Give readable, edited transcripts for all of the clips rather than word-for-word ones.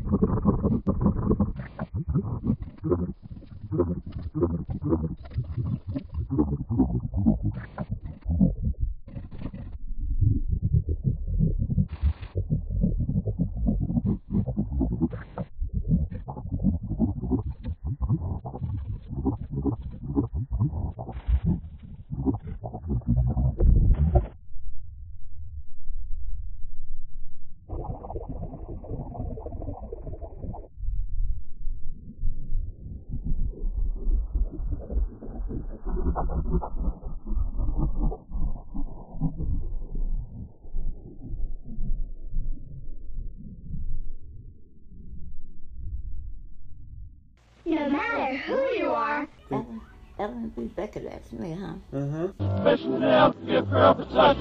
No matter who you are. Ellen B. Becker, that's me, huh? Missionary, give her up a touch.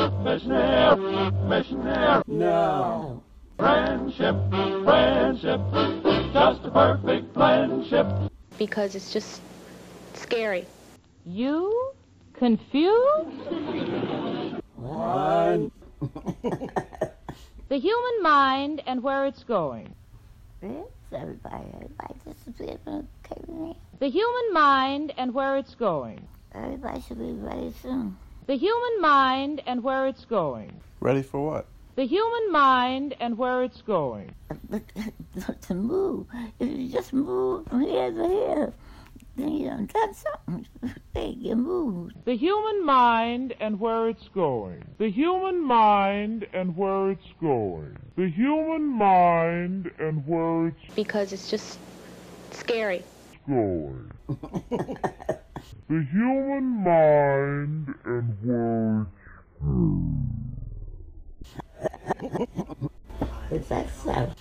Missionary. No. Friendship, just a perfect friendship. Because it's just scary. You confused? One. The human mind and where it's going. Everybody disappeared from the The human mind and where it's going. Everybody should be ready soon. The human mind and where it's going. Ready for what? The human mind and where it's going. To move. If you just move from here to here, then you done something. Big, you moved. The human mind and where it's going. The human mind and where it's going. The human mind and where it's Because it's just scary. going. The human mind and where Is that so?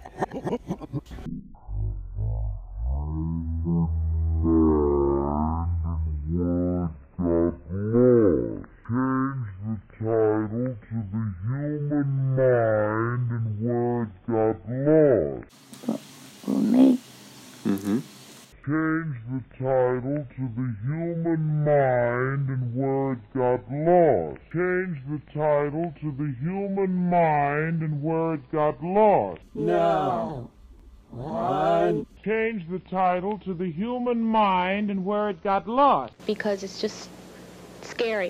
Change the title to The Human Mind and Where It Got Lost. Change the title to The Human Mind and Where It Got Lost. No. One. Change the title to The Human Mind and Where It Got Lost. Because it's just scary.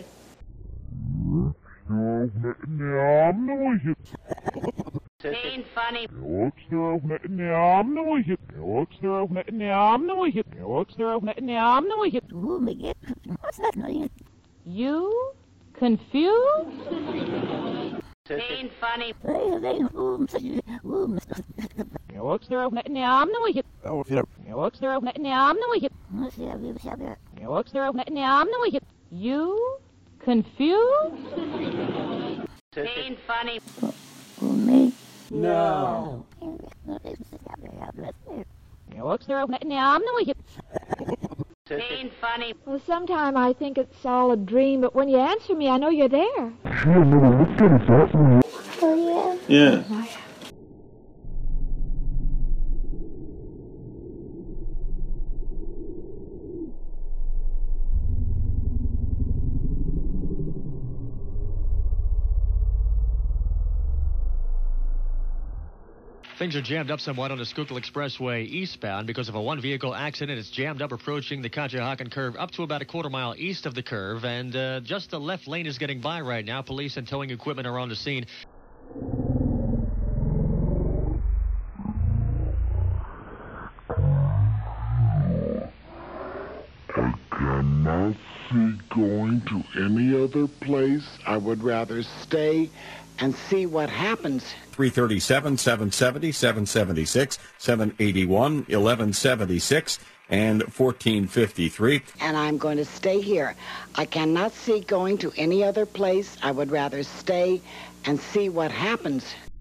Ain't funny. You confused? Ain't funny. You confused? Ain't funny. Me? No. Ain't funny. Well, sometime I think it's all a dream, but when you answer me, I know you're there. Oh, yeah? Yeah. Things are jammed up somewhat on the Schuylkill Expressway eastbound because of a one-vehicle accident. It's jammed up approaching the Conshohocken curve up to about a quarter-mile east of the curve, and just the left lane is getting by right now. Police and towing equipment are on the scene. I cannot see going to any other place. I would rather stay and see what happens. 337, 770, 776, 781, 1176, and 1453. And I'm going to stay here. I cannot see going to any other place. I would rather stay and see what happens.